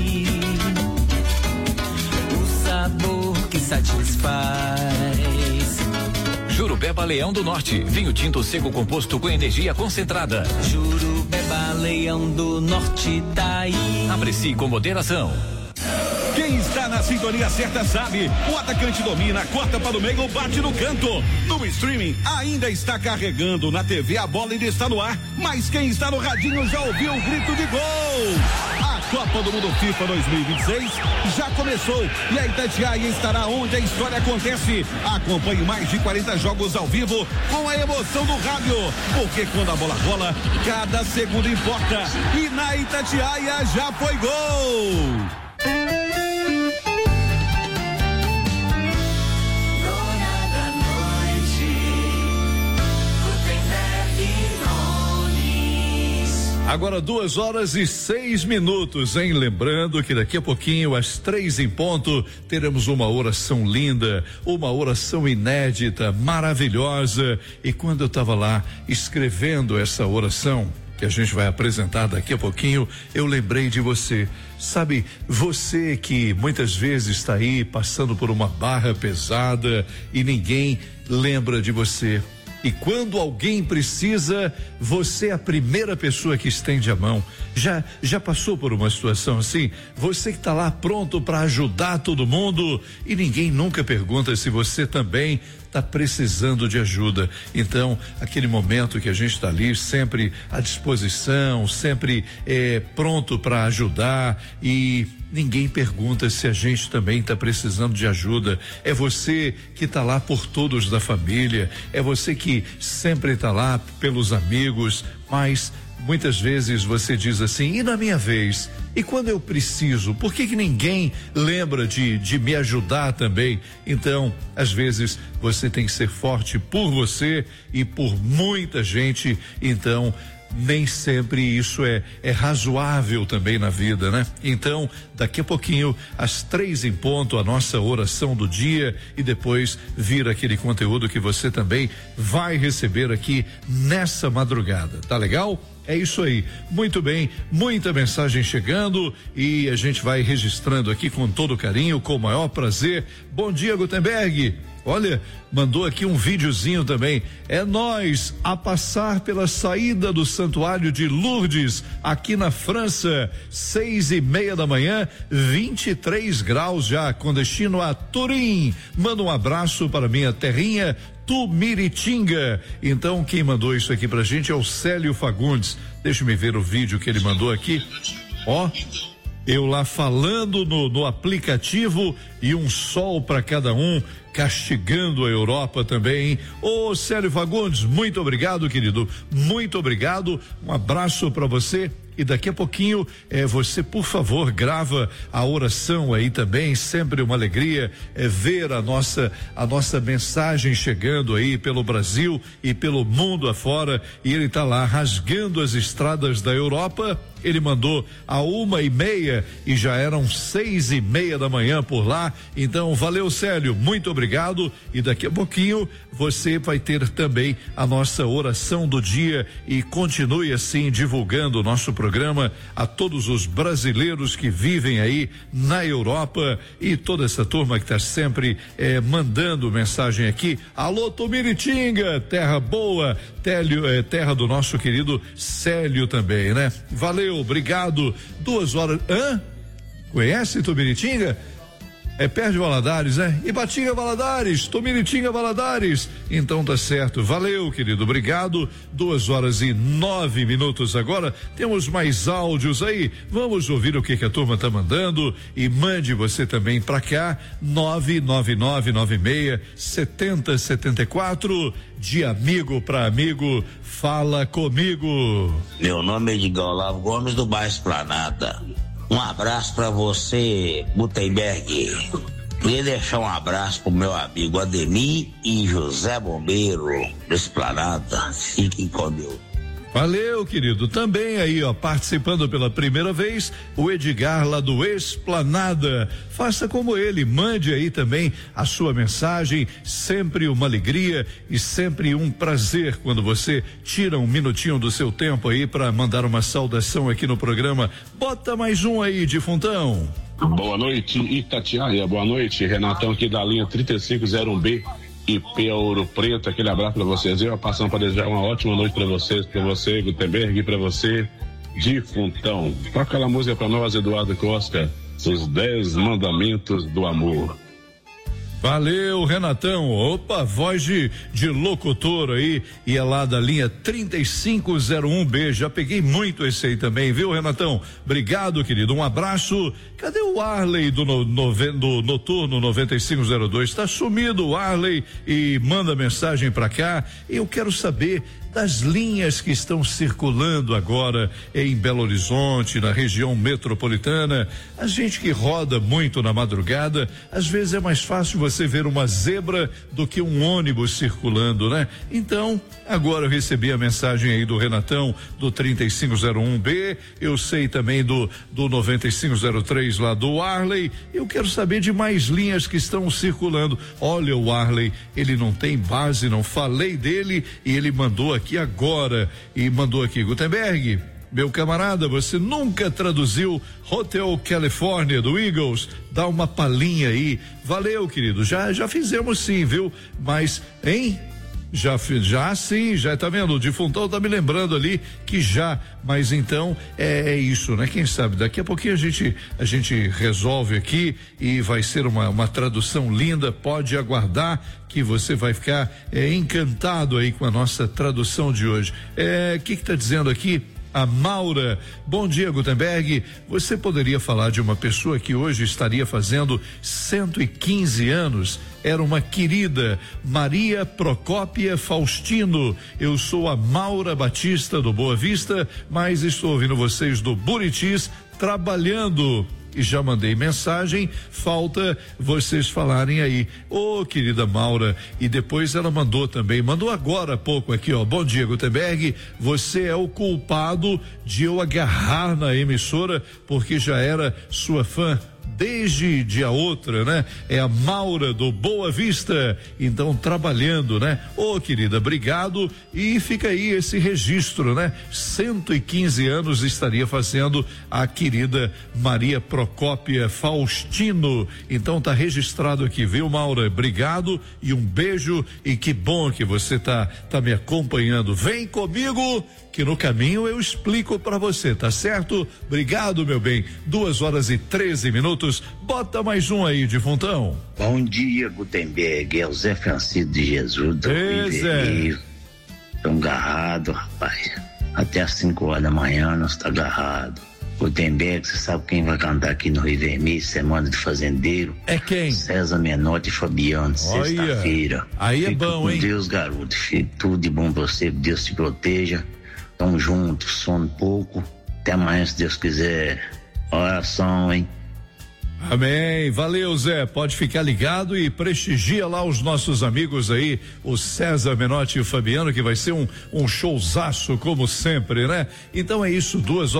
o sabor que satisfaz. Jurubeba, Leão do Norte, vinho tinto seco composto com energia concentrada. Jurubeba, Leão do Norte tá aí. Aprecie com moderação. Quem está na sintonia certa sabe, o atacante domina, corta para o meio, bate no canto. No streaming ainda está carregando, na TV a bola ainda está no ar, mas quem está no radinho já ouviu o grito de gol. A Copa do Mundo FIFA 2026 já começou e a Itatiaia estará onde a história acontece. Acompanhe mais de 40 jogos ao vivo com a emoção do rádio, porque quando a bola rola, cada segundo importa. E na Itatiaia já foi gol. Agora 2h06, hein? Lembrando que daqui a pouquinho, às 3 em ponto, teremos uma oração linda, uma oração inédita, maravilhosa. E quando eu estava lá escrevendo essa oração, que a gente vai apresentar daqui a pouquinho, eu lembrei de você. Sabe, você que muitas vezes está aí passando por uma barra pesada e ninguém lembra de você. E quando alguém precisa, você é a primeira pessoa que estende a mão. Já passou por uma situação assim? Você que está lá pronto para ajudar todo mundo e ninguém nunca pergunta se você também está precisando de ajuda. Então, aquele momento que a gente está ali sempre à disposição, sempre pronto para ajudar, e ninguém pergunta se a gente também está precisando de ajuda. É você que está lá por todos da família, é você que sempre está lá pelos amigos, mas muitas vezes você diz assim: e na minha vez? E quando eu preciso? Por que ninguém lembra de me ajudar também? Então, às vezes, você tem que ser forte por você e por muita gente. Então, nem sempre isso é razoável também na vida, né? Então, daqui a pouquinho, às 3 em ponto, a nossa oração do dia, e depois vira aquele conteúdo que você também vai receber aqui nessa madrugada. Tá legal? É isso aí, muito bem, muita mensagem chegando e a gente vai registrando aqui com todo carinho, com o maior prazer. Bom dia, Gutenberg. Olha, mandou aqui um videozinho também. É nós a passar pela saída do Santuário de Lourdes, aqui na França, 6:30 da manhã, 23 graus já, com destino a Turim. Manda um abraço para minha terrinha, Tumiritinga. Então, quem mandou isso aqui pra gente é o Célio Fagundes. Deixa eu ver o vídeo que ele mandou aqui. Ó, eu lá falando no aplicativo e um sol para cada um, castigando a Europa também. Ô Célio Fagundes, muito obrigado, querido. Muito obrigado. Um abraço para você. E daqui a pouquinho, você, por favor, grava a oração aí também. Sempre uma alegria ver a nossa mensagem chegando aí pelo Brasil e pelo mundo afora. E ele tá lá rasgando as estradas da Europa. Ele mandou a 1:30 e já eram 6:30 da manhã por lá. Então, valeu, Célio, muito obrigado. E daqui a pouquinho você vai ter também a nossa oração do dia, e continue assim divulgando o nosso programa a todos os brasileiros que vivem aí na Europa e toda essa turma que está sempre mandando mensagem aqui. Alô, Tumiritinga, terra boa, terra do nosso querido Célio também, né? Valeu, obrigado. 2 horas. Conhece Tumiritinga? É perto de Valadares, né? Ipatinga, Valadares, Tumiritinga, Valadares. Então tá certo. Valeu, querido. Obrigado. 2:09 agora. Temos mais áudios aí. Vamos ouvir o que a turma tá mandando, e mande você também pra cá. 999967074. De amigo pra amigo. Fala comigo. Meu nome é Edgar Olavo Gomes, do bairro Esplanada. Um abraço pra você, Gutenberg. Queria deixar um abraço pro meu amigo Ademir e José Bombeiro, do Esplanada. Fiquem com Deus. Valeu, querido. Também aí, ó, participando pela primeira vez, o Edgar lá do Esplanada. Faça como ele, mande aí também a sua mensagem. Sempre uma alegria e sempre um prazer quando você tira um minutinho do seu tempo aí para mandar uma saudação aqui no programa. Bota mais um aí, defuntão. Boa noite, Itatiaia. Boa noite, Renatão aqui da linha 3501B. IP Ouro Preto, aquele abraço pra vocês. Eu passando para desejar uma ótima noite pra vocês, pra você, Gutenberg, e pra você, Difuntão. Toca aquela música pra nós, Eduardo Costa, os 10 mandamentos do amor. Valeu, Renatão. Opa, voz de locutor aí, e é lá da linha 3501B. Já peguei muito esse aí também, viu, Renatão? Obrigado, querido. Um abraço. Cadê o Arley do Noturno 9502? Tá sumido o Arley e manda mensagem pra cá. Eu quero saber das linhas que estão circulando agora em Belo Horizonte, na região metropolitana. A gente que roda muito na madrugada, às vezes é mais fácil você ver uma zebra do que um ônibus circulando, né? Então, agora eu recebi a mensagem aí do Renatão do 3501B, eu sei também do 9503 lá do Arley. Eu quero saber de mais linhas que estão circulando. Olha, o Arley, ele não tem base, não falei dele, e ele mandou aqui agora, e mandou aqui: Gutenberg, meu camarada, você nunca traduziu Hotel California do Eagles? Dá uma palhinha aí. Valeu, querido, já fizemos sim, viu? Mas, hein? Já sim, já tá vendo, o defuntão tá me lembrando ali que já, mas então é isso, né? Quem sabe daqui a pouquinho a gente resolve aqui e vai ser uma tradução linda, pode aguardar que você vai ficar encantado aí com a nossa tradução de hoje. Que tá dizendo aqui? A Maura, bom dia, Gutenberg. Você poderia falar de uma pessoa que hoje estaria fazendo 115 anos? Era uma querida, Maria Procópia Faustino. Eu sou a Maura Batista do Boa Vista, mas estou ouvindo vocês do Buritis trabalhando. E já mandei mensagem, falta vocês falarem aí. Ô, querida Maura, e depois ela mandou agora há pouco aqui, ó. Bom dia, Gutenberg, você é o culpado de eu agarrar na emissora, porque já era sua fã desde dia outra, né? É a Maura do Boa Vista, então trabalhando, né? Ô, querida, obrigado, e fica aí esse registro, né? 115 anos estaria fazendo a querida Maria Procópia Faustino, então tá registrado aqui, viu, Maura? Obrigado e um beijo, e que bom que você tá me acompanhando. Vem comigo que no caminho eu explico para você, tá certo? Obrigado, meu bem. 2h13. Bota mais um aí, defuntão. Bom dia, Gutenberg. É o Zé Francisco de Jesus do Rio Vermelho. Estão agarrados, rapaz. Até às 5 horas da manhã nós tá agarrado. Gutenberg, você sabe quem vai cantar aqui no Rio Vermelho, semana de fazendeiro? É quem? César Menotti e Fabiano, sexta-feira. Aí é bom, hein? Deus, garoto. Filho, tudo de bom pra você, Deus te proteja. Tamo junto, sono pouco. Até amanhã, se Deus quiser. Oração, hein? Amém, valeu, Zé, pode ficar ligado e prestigia lá os nossos amigos aí, o César Menotti e o Fabiano, que vai ser um showzaço como sempre, né? Então é isso,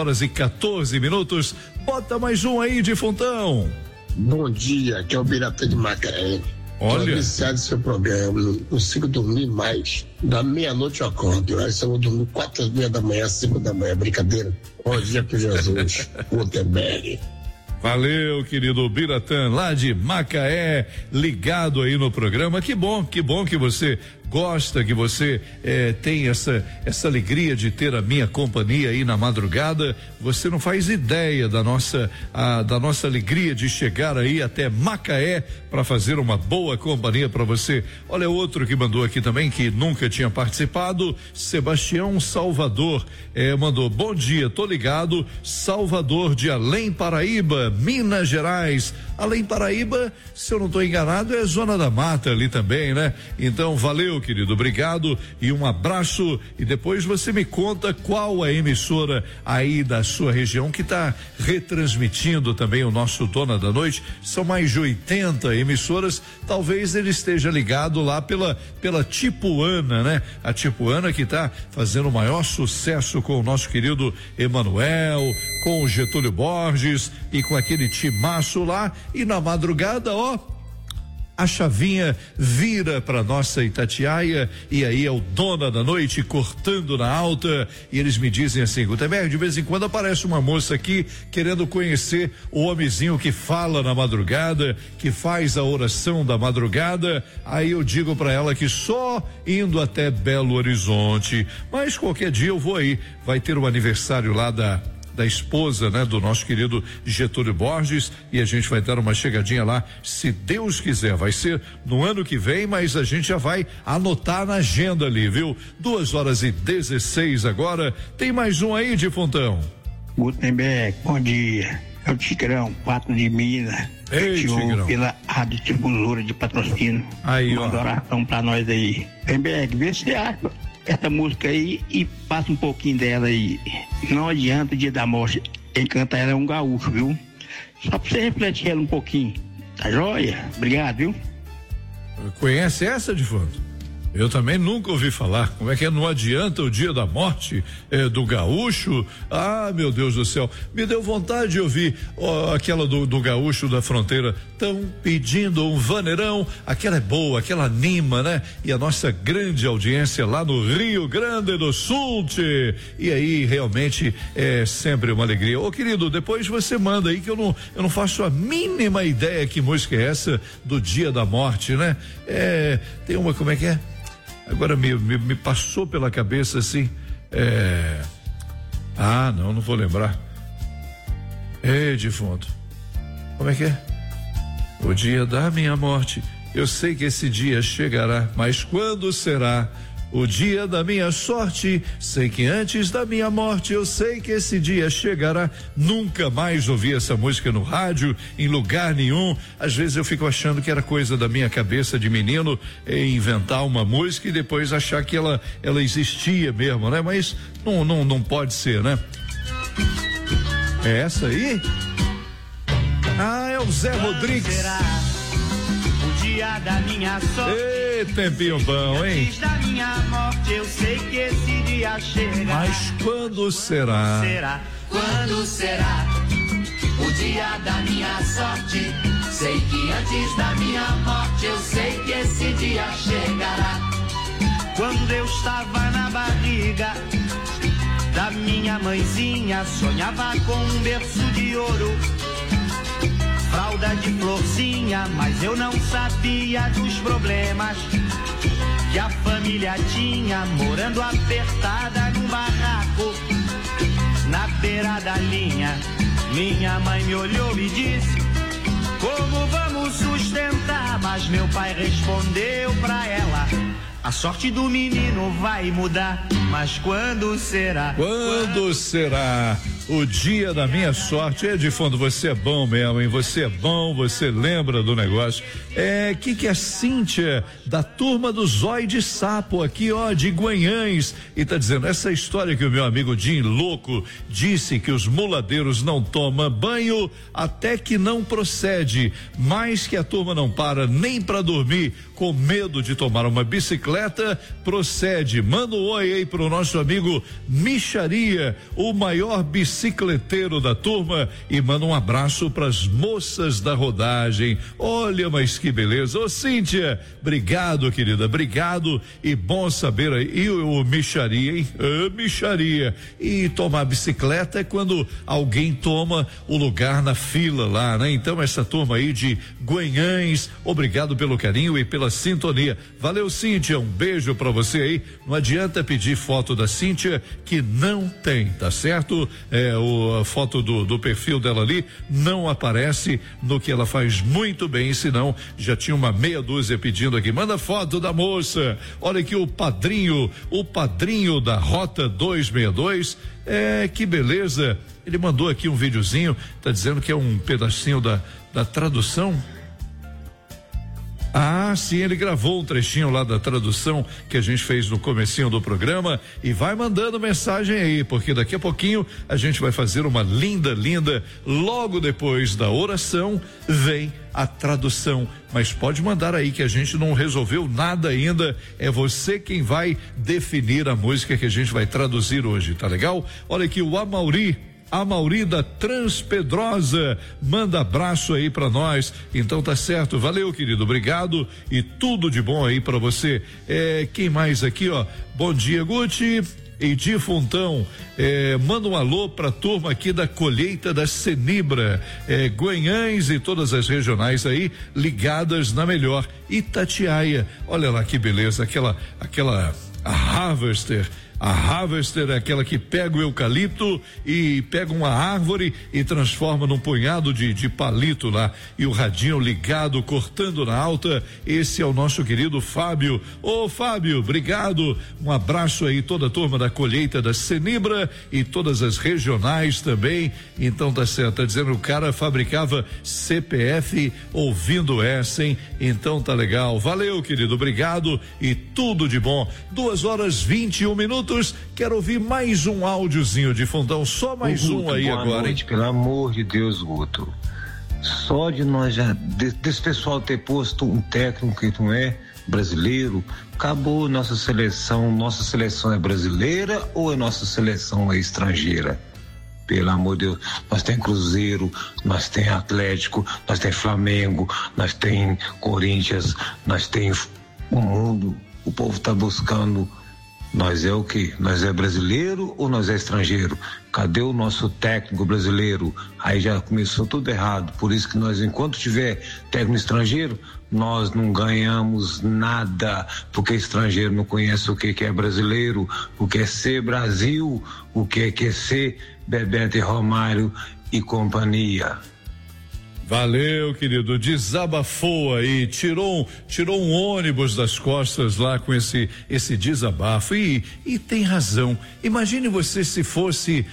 2h14, bota mais um aí, defuntão. Bom dia, aqui é o Biratã de Macaé. Olha. Tô viciado no seu programa, não consigo dormir mais. Da meia-noite eu acordo, aí só vou dormir 4h30 da manhã, 5 da manhã, brincadeira. Bom dia com Jesus, Gutenberg. Valeu, querido Biratã, lá de Macaé, ligado aí no programa. Que bom que você gosta, que você tem essa alegria de ter a minha companhia aí na madrugada. Você não faz ideia da nossa alegria de chegar aí até Macaé para fazer uma boa companhia para você. Olha, outro que mandou aqui também, que nunca tinha participado, Sebastião Salvador, mandou: bom dia, tô ligado, Salvador de Além Paraíba, Minas Gerais. Além Paraíba, se eu não estou enganado, é Zona da Mata ali também, né? Então, valeu, querido, obrigado e um abraço, e depois você me conta qual a emissora aí da sua região que está retransmitindo também o nosso Dona da Noite. São mais de 80 emissoras, talvez ele esteja ligado lá pela Tipuana, né? A Tipuana que está fazendo o maior sucesso com o nosso querido Emanuel, com o Getúlio Borges e com aquele timaço lá. E na madrugada, ó, a chavinha vira para nossa Itatiaia, e aí é o Dona da Noite cortando na alta, e eles me dizem assim: Gutenberg, de vez em quando aparece uma moça aqui querendo conhecer o homenzinho que fala na madrugada, que faz a oração da madrugada. Aí eu digo para ela que só indo até Belo Horizonte, mas qualquer dia eu vou aí, vai ter o aniversário lá da esposa, né, do nosso querido Getúlio Borges, e a gente vai dar uma chegadinha lá, se Deus quiser. Vai ser no ano que vem, mas a gente já vai anotar na agenda ali, viu? 2h16 agora. Tem mais um aí, defuntão. Gutenberg, bom dia. É o Tigrão, 4 de Minas. Ei, Tigrão. Pela Rádio Difusora de Patrocínio. Aí, ó. Manda oração pra nós aí. Gutenberg, vê se você acha essa música aí e passa um pouquinho dela aí. Não adianta o Dia da Morte, quem canta ela é um gaúcho, viu? Só pra você refletir ela um pouquinho, tá joia? Obrigado, viu? Conhece essa, defunto? Eu também nunca ouvi falar. Como é que é? Não adianta o Dia da Morte do gaúcho? Ah, meu Deus do céu, me deu vontade de ouvir aquela do gaúcho da fronteira. Tão pedindo um vaneirão. Aquela é boa, aquela anima, né? E a nossa grande audiência lá no Rio Grande do Sul, e aí realmente é sempre uma alegria. Ô, querido, depois você manda aí, que eu não faço a mínima ideia que música é essa do Dia da Morte, né? Tem uma, como é que é? agora me passou pela cabeça assim, não vou lembrar. Ei, defunto, como é que é? O dia da minha morte, eu sei que esse dia chegará, mas quando será? O dia da minha sorte, sei que antes da minha morte, eu sei que esse dia chegará. Nunca mais ouvi essa música no rádio, em lugar nenhum. Às vezes eu fico achando que era coisa da minha cabeça de menino, inventar uma música e depois achar que ela existia mesmo, né? Mas não pode ser, né? É essa aí? É o Zé Rodrigues. O dia da minha sorte. Ei, tempinho bom, hein? Antes da minha morte, eu sei que esse dia chega. Mas quando será? Quando será o dia da minha sorte? Sei que antes da minha morte, eu sei que esse dia chegará. Quando eu estava na barriga da minha mãezinha, sonhava com um berço de ouro, fralda de florzinha, mas eu não sabia dos problemas que a família tinha, morando apertada num barraco na beira da linha. Minha mãe me olhou e disse: como vamos sustentar? Mas meu pai respondeu pra ela: a sorte do menino vai mudar, mas quando será? Quando será o dia da minha sorte? Edifundo, você é bom mesmo, hein? Você é bom, você lembra do negócio. Que é a Cíntia, da turma do Zóio de Sapo, aqui, ó, de Guanhães, e tá dizendo, essa história que o meu amigo Jim Louco disse que os muladeiros não tomam banho até que não procede, mas que a turma não para nem pra dormir, com medo de tomar uma bicicleta, procede. Manda um oi aí pro nosso amigo Micharia, o maior bicicleteiro da turma, e manda um abraço pras moças da rodagem. Olha, mas que beleza. Ô Cíntia, obrigado, querida, obrigado, e bom saber aí. E o Micharia, hein? Micharia. E tomar bicicleta é quando alguém toma o lugar na fila lá, né? Então essa turma aí de Guanhães, obrigado pelo carinho e pela sintonia. Valeu, Cíntia, um beijo pra você aí. Não adianta pedir foto da Cíntia que não tem, tá certo? A foto do perfil dela ali não aparece no que ela faz muito bem, senão já tinha uma meia dúzia pedindo aqui, manda foto da moça. Olha aqui o padrinho da Rota 262, que beleza. Ele mandou aqui um videozinho, tá dizendo que é um pedacinho da tradução. Sim, ele gravou um trechinho lá da tradução que a gente fez no comecinho do programa e vai mandando mensagem aí, porque daqui a pouquinho a gente vai fazer uma linda, logo depois da oração vem a tradução, mas pode mandar aí que a gente não resolveu nada ainda, é você quem vai definir a música que a gente vai traduzir hoje, tá legal? Olha aqui o Amauri da Transpedrosa manda abraço aí pra nós, então tá certo, valeu, querido, obrigado e tudo de bom aí pra você. Quem mais aqui, ó? Bom dia, Guti. Edi Fontão, manda um alô pra turma aqui da colheita da Cenibra, Guanhães e todas as regionais aí ligadas na melhor Itatiaia. Olha lá que beleza, a Harvester. A Harvester é aquela que pega o eucalipto e pega uma árvore e transforma num punhado de palito lá, e o radinho ligado, cortando na alta. Esse é o nosso querido Fábio. Ô Fábio, obrigado, um abraço aí, toda a turma da colheita da Cenibra e todas as regionais também. Então tá certo, tá dizendo que o cara fabricava CPF ouvindo essa, hein? Então tá legal, valeu, querido, obrigado e tudo de bom. 2h21. Quero ouvir mais um áudiozinho de fundão, só mais Guto, um aí boa agora, noite, hein? pelo amor de Deus, Guto. Só de nós desse pessoal ter posto um técnico que não é brasileiro, acabou nossa seleção. Nossa seleção é brasileira ou a nossa seleção é estrangeira? Pelo amor de Deus, nós tem Cruzeiro, nós tem Atlético, nós tem Flamengo, nós tem Corinthians, nós tem o mundo. O povo tá buscando. Nós é o quê? Nós é brasileiro ou nós é estrangeiro? Cadê o nosso técnico brasileiro? Aí já começou tudo errado. Por isso que nós, enquanto tiver técnico estrangeiro, nós não ganhamos nada, porque estrangeiro não conhece o que é brasileiro, o que é ser Brasil, o que é ser Bebeto e Romário e companhia. Valeu, querido, desabafou aí, tirou um ônibus das costas lá com esse desabafo e tem razão. Imagine você se fosse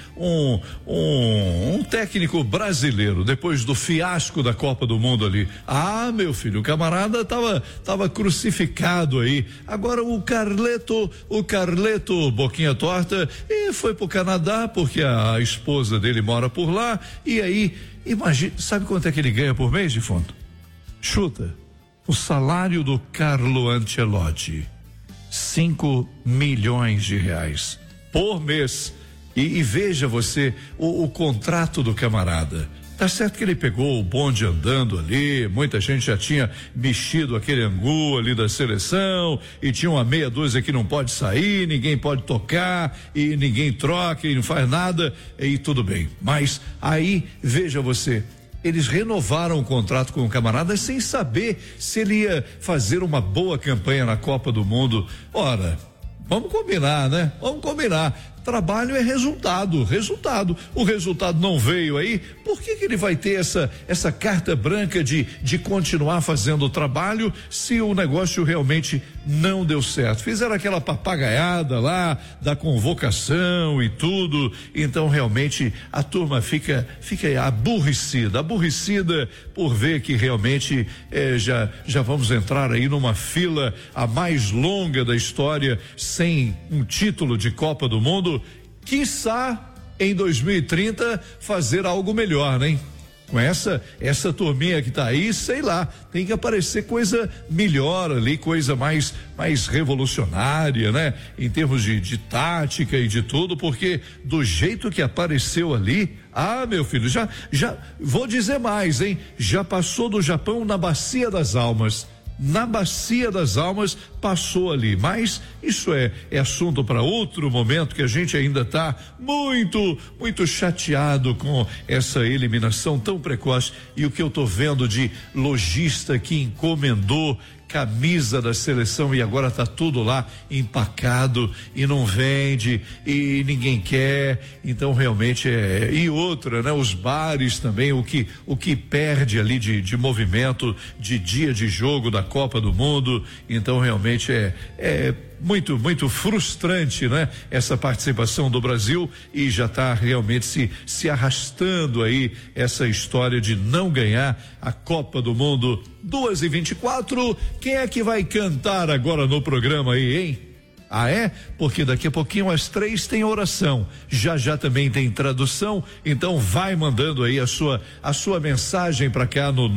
um técnico brasileiro depois do fiasco da Copa do Mundo ali. Ah, meu filho, o camarada tava crucificado aí. Agora o Carleto boquinha torta e foi pro Canadá porque a esposa dele mora por lá e aí imagina, sabe quanto é que ele ganha por mês, defunto? Chuta. O salário do Carlo Ancelotti, 5 milhões de reais por mês. E veja você o contrato do camarada. Tá certo que ele pegou o bonde andando ali, muita gente já tinha mexido aquele angu ali da seleção e tinha uma meia dúzia que não pode sair, ninguém pode tocar e ninguém troca e não faz nada e tudo bem. Mas aí, veja você, eles renovaram o contrato com o camarada sem saber se ele ia fazer uma boa campanha na Copa do Mundo. Ora, vamos combinar, né? Vamos combinar. Trabalho é resultado. O resultado não veio aí, por que ele vai ter essa carta branca de continuar fazendo o trabalho se o negócio realmente não deu certo? Fizeram aquela papagaiada lá da convocação e tudo, então realmente a turma fica aborrecida por ver que realmente já vamos entrar aí numa fila a mais longa da história sem um título de Copa do Mundo. Quiçá em 2030 fazer algo melhor, né? Com essa turminha que tá aí, sei lá, tem que aparecer coisa melhor ali, coisa mais revolucionária, né? Em termos de tática e de tudo, porque do jeito que apareceu ali, meu filho, já vou dizer mais, hein? Já passou do Japão na Bacia das Almas. Na Bacia das Almas passou ali, mas isso é assunto para outro momento, que a gente ainda está muito chateado com essa eliminação tão precoce. E o que eu tô vendo de lojista que encomendou camisa da seleção e agora tá tudo lá empacado e não vende e ninguém quer, então realmente e outra, né? Os bares também, o que perde ali de movimento de dia de jogo da Copa do Mundo, então realmente é muito frustrante, né? Essa participação do Brasil e já está realmente se arrastando aí essa história de não ganhar a Copa do Mundo. 2h24, quem é que vai cantar agora no programa aí, hein? Porque daqui a pouquinho às 3 tem oração, já também tem tradução, então vai mandando aí a sua mensagem para cá no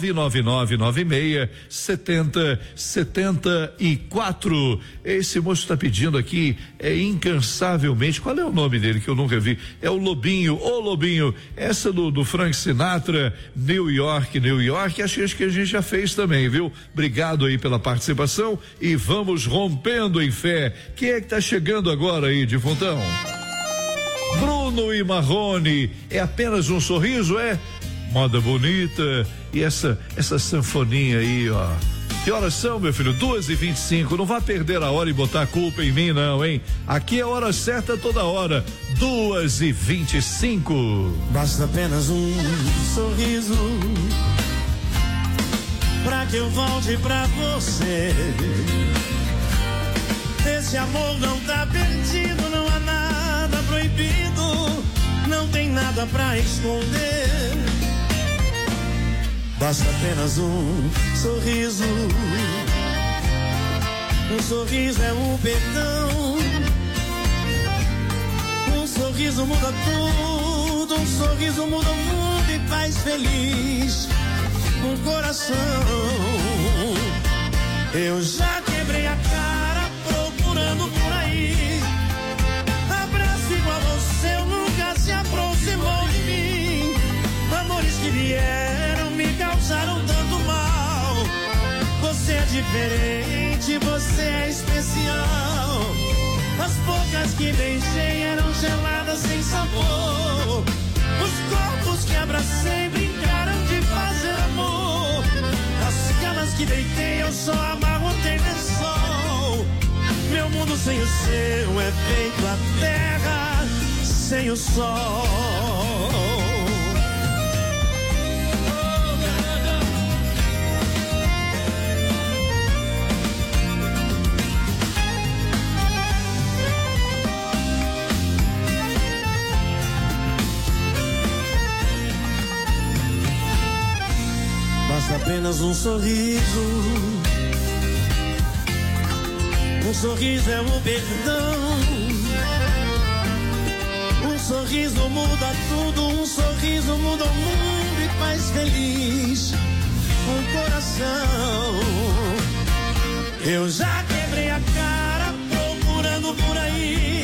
999967074. Esse moço está pedindo aqui incansavelmente, qual é o nome dele que eu nunca vi? É o Lobinho, Lobinho, essa do Frank Sinatra, New York, acho que a gente já fez também, viu? Obrigado aí pela participação e vamos rompendo em fé. Quem é que tá chegando agora aí, defuntão? Bruno e Marrone, é apenas um sorriso, moda bonita e essa sanfoninha aí, ó. Que horas são, meu filho? 2h25, não vá perder a hora e botar a culpa em mim não, hein? Aqui é a hora certa toda hora, 2h25. Basta apenas um sorriso pra que eu volte pra você. Esse amor não tá perdido, não há nada proibido, não tem nada pra esconder. Basta apenas um sorriso. Um sorriso é o perdão. Um sorriso muda tudo, um sorriso muda o mundo e faz feliz um coração. Eu já quebrei a cara procurando por aí abraço igual você, nunca se aproximou de mim. Amores que vieram me causaram tanto mal. Você é diferente, você é especial. As bocas que beijei eram geladas sem sabor. Os corpos que abracei brincaram de fazer amor. As camas que deitei, eu só amarrotei lençol. Meu mundo sem o seu é feito a terra sem o sol. Basta apenas um sorriso. Um sorriso é um perdão. Um sorriso muda tudo. Um sorriso muda o mundo e faz feliz um coração. Eu já quebrei a cara procurando por aí